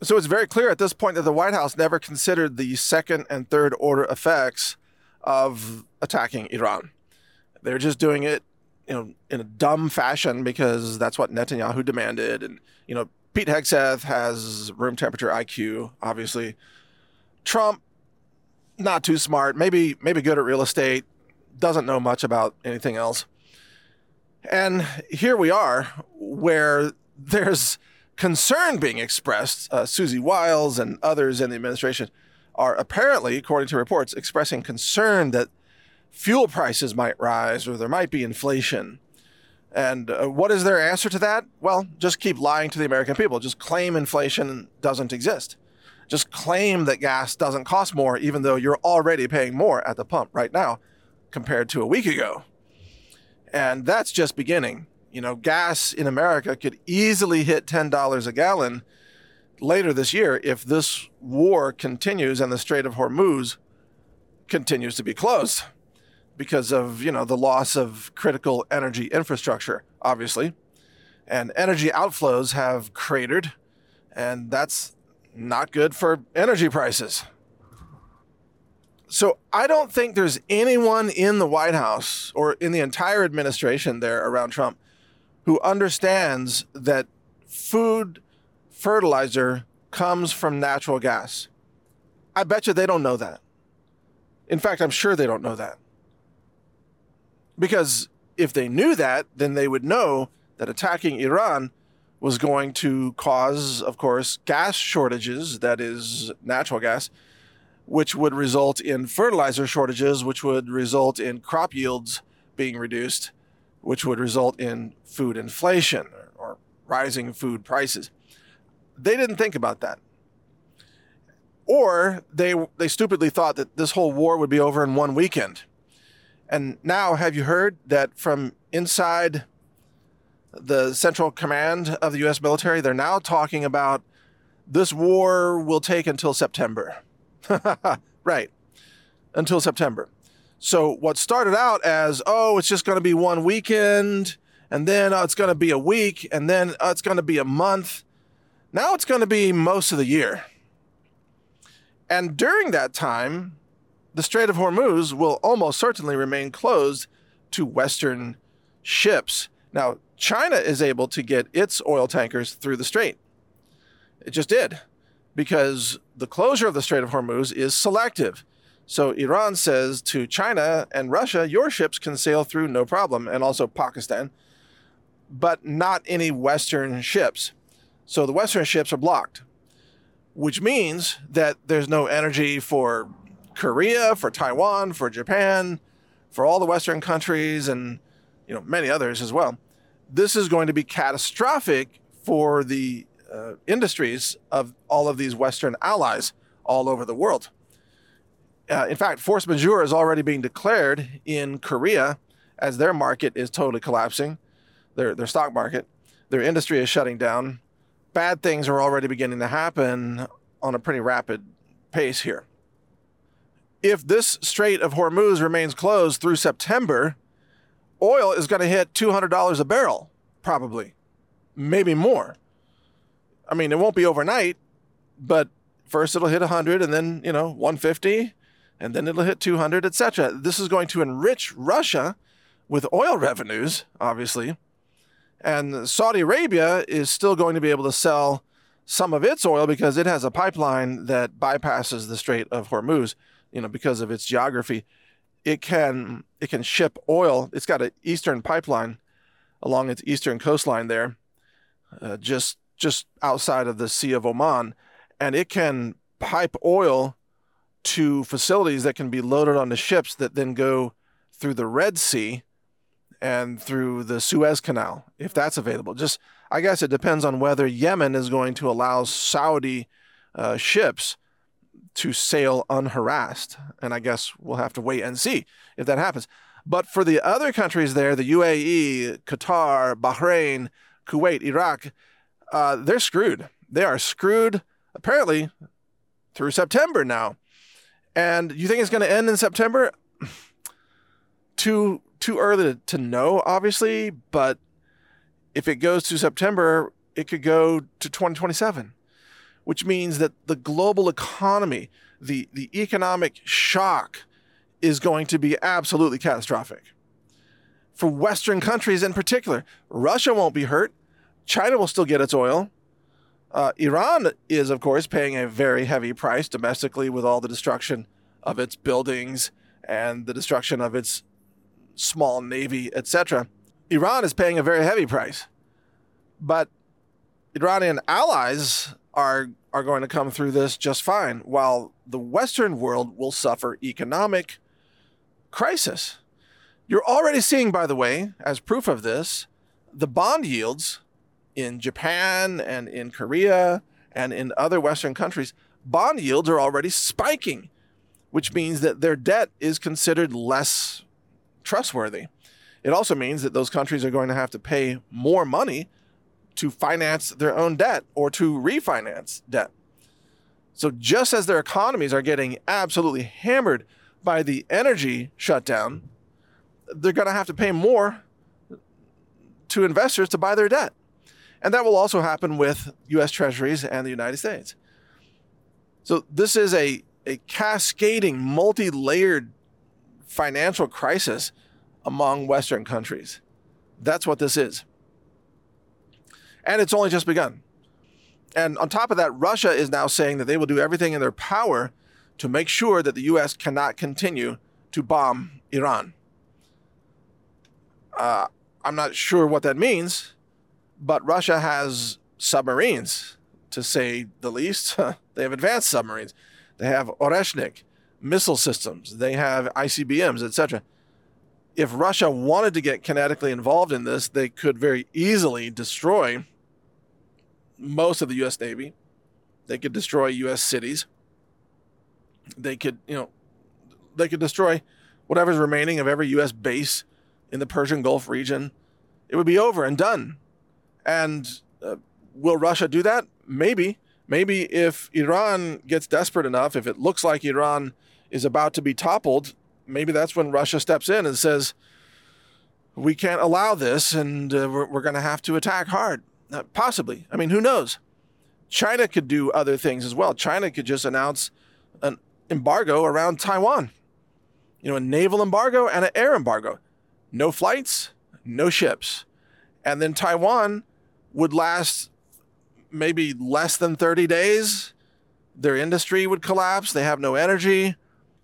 So it's very clear at this point that the White House never considered the second and third order effects of attacking Iran. They're just doing it, in a dumb fashion because that's what Netanyahu demanded. And, Pete Hegseth has room temperature IQ, obviously. Trump, not too smart, maybe good at real estate, doesn't know much about anything else. And here we are where there's concern being expressed. Susie Wiles and others in the administration are apparently, according to reports, expressing concern that fuel prices might rise or there might be inflation. And what is their answer to that? Well, just keep lying to the American people. Just claim inflation doesn't exist. Just claim that gas doesn't cost more, even though you're already paying more at the pump right now compared to a week ago. And that's just beginning. Gas in America could easily hit $10 a gallon later this year if this war continues and the Strait of Hormuz continues to be closed because of, the loss of critical energy infrastructure, obviously. And energy outflows have cratered, and that's not good for energy prices. So I don't think there's anyone in the White House or in the entire administration there around Trump who understands that food fertilizer comes from natural gas. I bet you they don't know that. In fact, I'm sure they don't know that. Because if they knew that, then they would know that attacking Iran was going to cause, of course, gas shortages, that is natural gas, which would result in fertilizer shortages, which would result in crop yields being reduced, which would result in food inflation or rising food prices. They didn't think about that. Or they stupidly thought that this whole war would be over in one weekend. And now, have you heard that from inside the Central Command of the U.S. military, they're now talking about this war will take until September. Right, until September. So what started out as, it's just going to be one weekend, and then it's going to be a week, and then it's going to be a month. Now it's going to be most of the year. And during that time, the Strait of Hormuz will almost certainly remain closed to Western ships. Now, China is able to get its oil tankers through the strait. It just did, because the closure of the Strait of Hormuz is selective. So Iran says to China and Russia, your ships can sail through no problem, and also Pakistan, but not any Western ships. So the Western ships are blocked, which means that there's no energy for Korea, for Taiwan, for Japan, for all the Western countries, and many others as well. This is going to be catastrophic for the industries of all of these Western allies all over the world. In fact, force majeure is already being declared in Korea as their market is totally collapsing, their stock market. Their industry is shutting down. Bad things are already beginning to happen on a pretty rapid pace here. If this Strait of Hormuz remains closed through September, oil is going to hit $200 a barrel, probably, maybe more. I mean, it won't be overnight, but first it'll hit 100 and then, 150, and then it'll hit 200, etc. This is going to enrich Russia with oil revenues, obviously. And Saudi Arabia is still going to be able to sell some of its oil because it has a pipeline that bypasses the Strait of Hormuz, because of its geography. It can ship oil. It's got an eastern pipeline along its eastern coastline there, just outside of the Sea of Oman, and it can pipe oil to facilities that can be loaded onto ships that then go through the Red Sea and through the Suez Canal, if that's available. I guess it depends on whether Yemen is going to allow Saudi ships to sail unharassed. And I guess we'll have to wait and see if that happens. But for the other countries there, the UAE, Qatar, Bahrain, Kuwait, Iraq, they're screwed. They are screwed, apparently, through September now. And you think it's going to end in September? Too early to know, obviously, but if it goes to September, it could go to 2027, which means that the global economy, the economic shock is going to be absolutely catastrophic. For Western countries in particular, Russia won't be hurt. China will still get its oil. Iran is, of course, paying a very heavy price domestically with all the destruction of its buildings and the destruction of its small navy, etc. Iran is paying a very heavy price. But Iranian allies are going to come through this just fine, while the Western world will suffer economic crisis. You're already seeing, by the way, as proof of this, the bond yields in Japan and in Korea and in other Western countries, bond yields are already spiking, which means that their debt is considered less trustworthy. It also means that those countries are going to have to pay more money to finance their own debt or to refinance debt. So just as their economies are getting absolutely hammered by the energy shutdown, they're going to have to pay more to investors to buy their debt. And that will also happen with U.S. Treasuries and the United States. So this is a cascading, multi-layered financial crisis among Western countries. That's what this is. And it's only just begun. And on top of that, Russia is now saying that they will do everything in their power to make sure that the U.S. cannot continue to bomb Iran. I'm not sure what that means, but Russia has submarines, to say the least. They have advanced submarines. They have Oreshnik missile systems. They have ICBMs, etc. If Russia wanted to get kinetically involved in this, they could very easily destroy most of the U.S. Navy. They could destroy U.S. cities. They could destroy whatever's remaining of every U.S. base in the Persian Gulf region. It would be over and done. And will Russia do that? Maybe. Maybe if Iran gets desperate enough, if it looks like Iran is about to be toppled, maybe that's when Russia steps in and says, we can't allow this, and we're going to have to attack hard. Possibly. I mean, who knows? China could do other things as well. China could just announce an embargo around Taiwan. A naval embargo and an air embargo. No flights, no ships. And then Taiwan would last maybe less than 30 days. Their industry would collapse. They have no energy.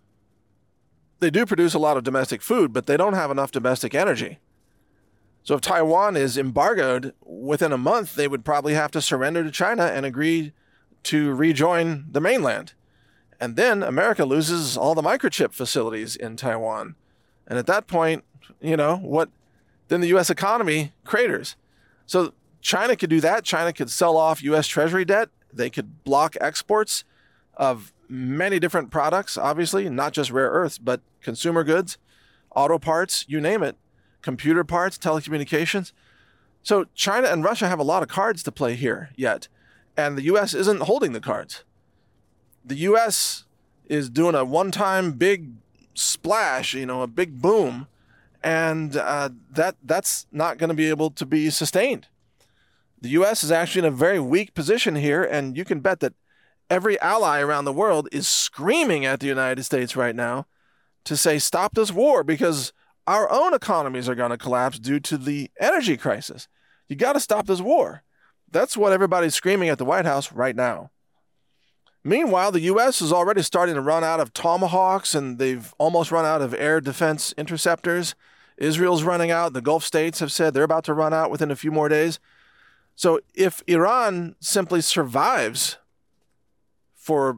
They do produce a lot of domestic food, but they don't have enough domestic energy. So if Taiwan is embargoed, within a month, they would probably have to surrender to China and agree to rejoin the mainland. And then America loses all the microchip facilities in Taiwan. And at that point, then the U.S. economy craters. So China could do that. China could sell off U.S. Treasury debt. They could block exports of many different products, obviously, not just rare earths, but consumer goods, auto parts, you name it, computer parts, telecommunications. So China and Russia have a lot of cards to play here yet, and the U.S. isn't holding the cards. The U.S. is doing a one-time big splash, a big boom, and that's not going to be able to be sustained. The U.S. is actually in a very weak position here, and you can bet that every ally around the world is screaming at the United States right now to say, stop this war, because our own economies are going to collapse due to the energy crisis. You got to stop this war. That's what everybody's screaming at the White House right now. Meanwhile, the U.S. is already starting to run out of Tomahawks, and they've almost run out of air defense interceptors. Israel's running out. The Gulf states have said they're about to run out within a few more days. So if Iran simply survives for,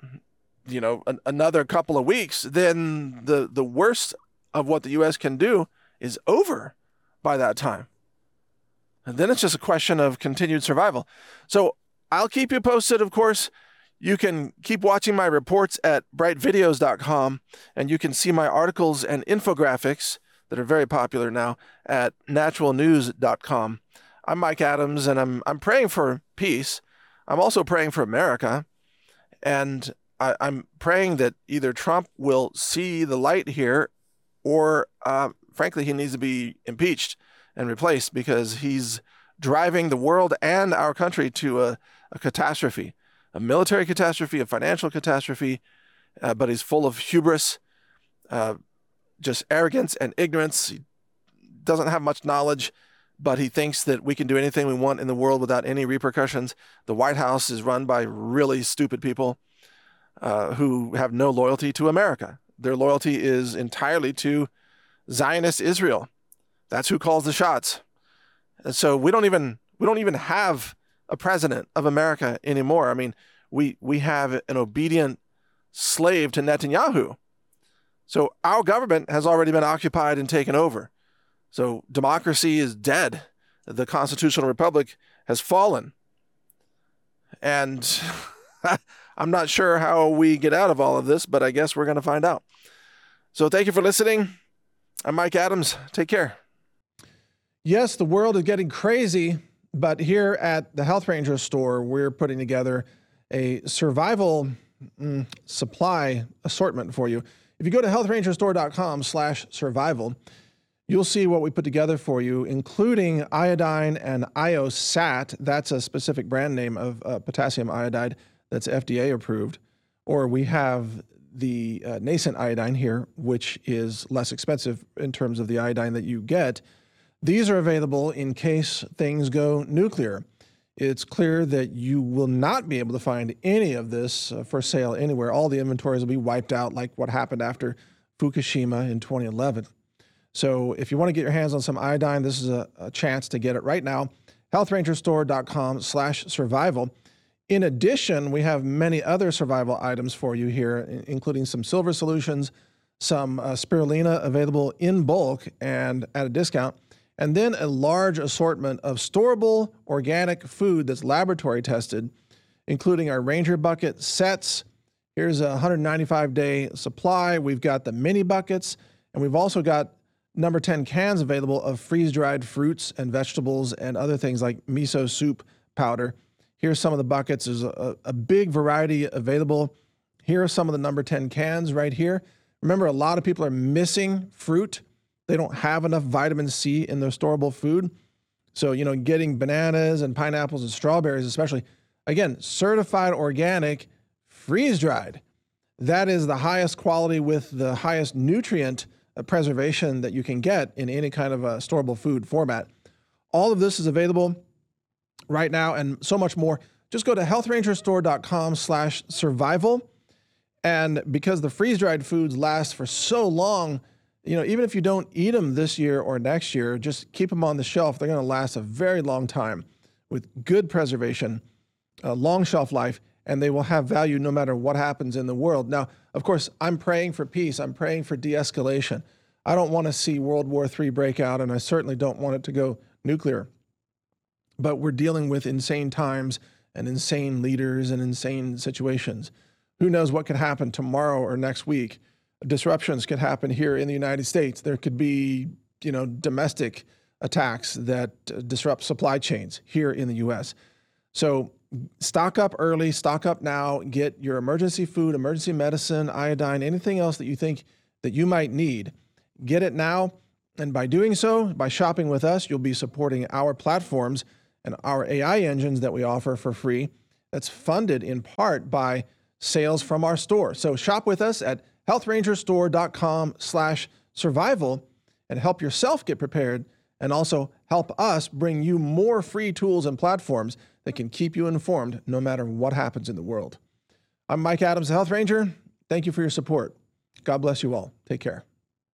another couple of weeks, then the worst of what the U.S. can do is over by that time. And then it's just a question of continued survival. So I'll keep you posted, of course. You can keep watching my reports at brightvideos.com, and you can see my articles and infographics that are very popular now at naturalnews.com. I'm Mike Adams, and I'm praying for peace. I'm also praying for America, and I'm praying that either Trump will see the light here, or frankly, he needs to be impeached and replaced, because he's driving the world and our country to a catastrophe. a military catastrophe, a financial catastrophe, but he's full of hubris, just arrogance and ignorance. He doesn't have much knowledge, but he thinks that we can do anything we want in the world without any repercussions. The White House is run by really stupid people who have no loyalty to America. Their loyalty is entirely to Zionist Israel. That's who calls the shots. And so we don't even have a president of America anymore. I mean, we have an obedient slave to Netanyahu. So our government has already been occupied and taken over. So democracy is dead. The constitutional republic has fallen. And I'm not sure how we get out of all of this, but I guess we're going to find out. So thank you for listening. I'm Mike Adams. Take care. Yes, the world is getting crazy, but here at the Health Ranger store, we're putting together a survival supply assortment for you. If you go to healthrangerstore.com/survival, you'll see what we put together for you, including iodine and IOSAT. That's a specific brand name of potassium iodide that's FDA approved. Or we have the nascent iodine here, which is less expensive in terms of the iodine that you get. These are available in case things go nuclear. It's clear that you will not be able to find any of this for sale anywhere. All the inventories will be wiped out like what happened after Fukushima in 2011. So if you want to get your hands on some iodine, this is a chance to get it right now. healthrangerstore.com/survival. In addition, we have many other survival items for you here, including some silver solutions, some spirulina available in bulk and at a discount, and then a large assortment of storable organic food that's laboratory tested, including our Ranger Bucket sets. Here's a 195-day supply. We've got the mini buckets, and we've also got number 10 cans available of freeze-dried fruits and vegetables and other things like miso soup powder. Here's some of the buckets. There's a big variety available. Here are some of the number 10 cans right here. Remember, a lot of people are missing fruit. They don't have enough vitamin C in their storable food. So, getting bananas and pineapples and strawberries especially, again, certified organic, freeze-dried. That is the highest quality with the highest nutrient preservation that you can get in any kind of a storable food format. All of this is available right now and so much more. Just go to healthrangerstore.com/survival. And because the freeze-dried foods last for so long, even if you don't eat them this year or next year, just keep them on the shelf. They're going to last a very long time with good preservation, a long shelf life, and they will have value no matter what happens in the world. Now, of course, I'm praying for peace. I'm praying for de-escalation. I don't want to see World War III break out, and I certainly don't want it to go nuclear. But we're dealing with insane times and insane leaders and insane situations. Who knows what could happen tomorrow or next week? Disruptions could happen here in the United States. There could be, domestic attacks that disrupt supply chains here in the U.S. So stock up early, stock up now, get your emergency food, emergency medicine, iodine, anything else that you think that you might need. Get it now. And by doing so, by shopping with us, you'll be supporting our platforms and our AI engines that we offer for free. That's funded in part by sales from our store. So shop with us at healthrangerstore.com/survival and help yourself get prepared, and also help us bring you more free tools and platforms that can keep you informed no matter what happens in the world. I'm Mike Adams, the Health Ranger. Thank you for your support. God bless you all. Take care.